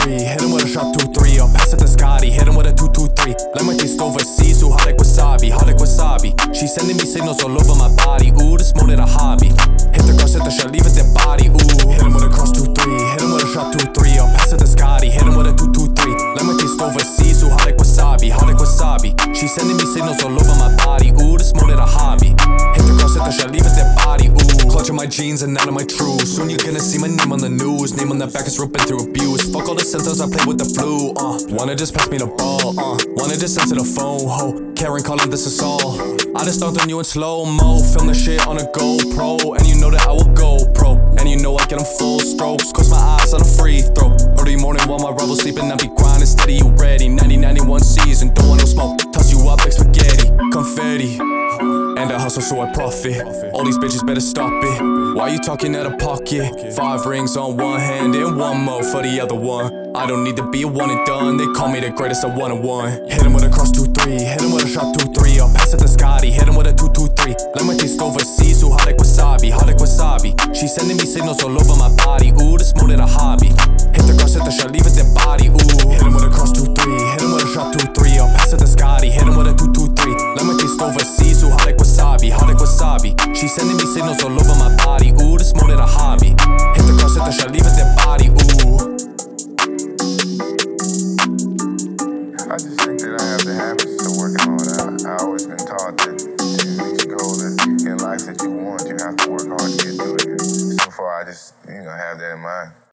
2-3. Hit him with a sharp 2-3. I'll pass it to Scotty. Hit him with a 2-2-3. Like my taste overseas. Ooh, hot like wasabi. Hot like wasabi. She's sending me signals all over my body. Ooh, this more than a hobby. Hit the cross, hit the shot, leave it their body. Ooh, hit him with a cross 2-3. Hit him with a sharp 2-3. I'll pass it to Scotty. Hit him with a 2-2-3. Like my taste overseas. Ooh, hot like wasabi. Hot like wasabi. She's sending me signals all over my body. Ooh, this more than a hobby. Hit the cross, hit the shot, leave it their body. Ooh, clutching my jeans and none of my trues. Soon you're gonna see my name on the news. Name on the back is ripping through abuse. Fuck all the symptoms, I play with the flu. Wanna just pass me the ball. Wanna just answer the phone. Ho, Karen calling, this is all. I just stomped on you in slow-mo. Film the shit on a GoPro. And you know that I will go pro. And you know I get them full strokes. Close my eyes on a free throw. Early morning while my rivals sleeping, I be grinding steady, you ready. 90-91 season, don't want no smoke. Toss you up like spaghetti, confetti. And I hustle so I profit. All these bitches better stop it. Why you talking out of pocket? 5 rings on one hand and one more for the other one. I don't need to be a one and done. They call me the greatest at 1-on-1. Hit him with a cross 2-3. Hit him with a sharp 2-3. I'll pass it to Scotty. Hit him with a 2-2-3. Like my taste overseas. Ooh, hot like wasabi. Hot like wasabi. She's sending me signals all over my body. Ooh,